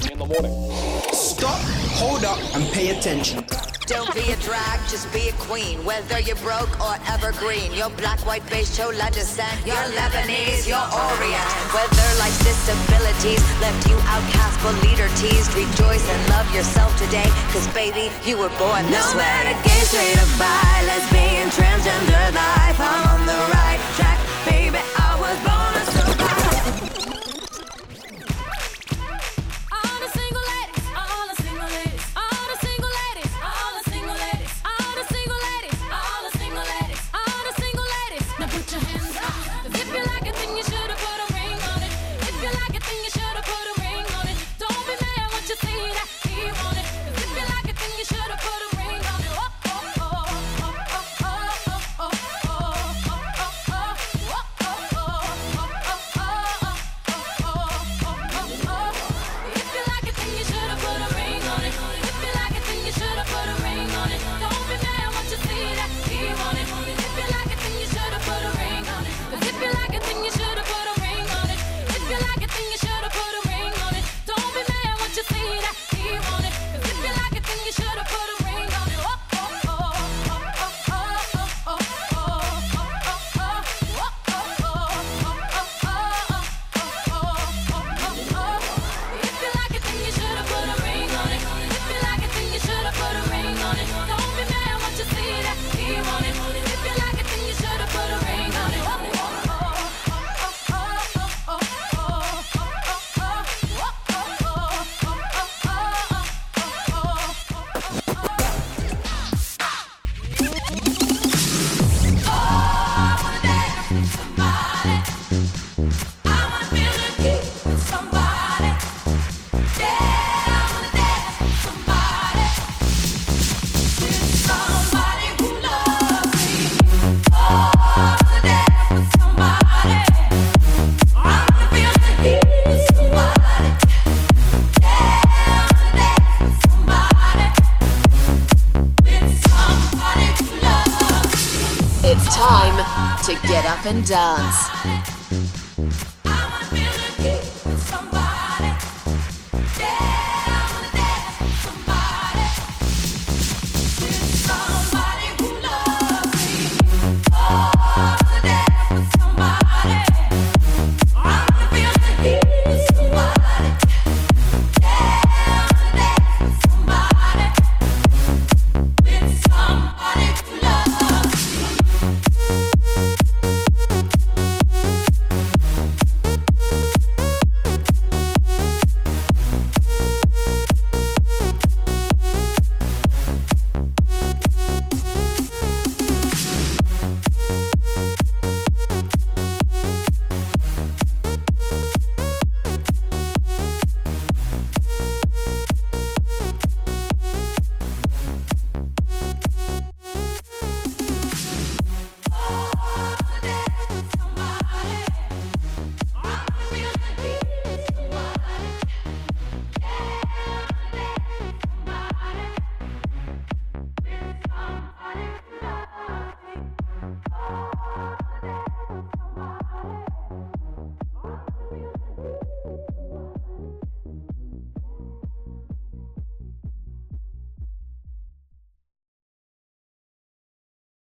me in the morning. Stop, hold up, and pay attention. Don't be a drag, just be a queen. Whether you're broke or evergreen, your black, white, beige, chola descent, you're Lebanese, you're Orient. Whether life's disabilities left you outcast but leader teased, rejoice and love yourself today, cause baby, you were born this way. No matter gay, straight or bi, lesbian, transgender life, I'm on the right track, baby, I was born to survive. It's time to get up and dance.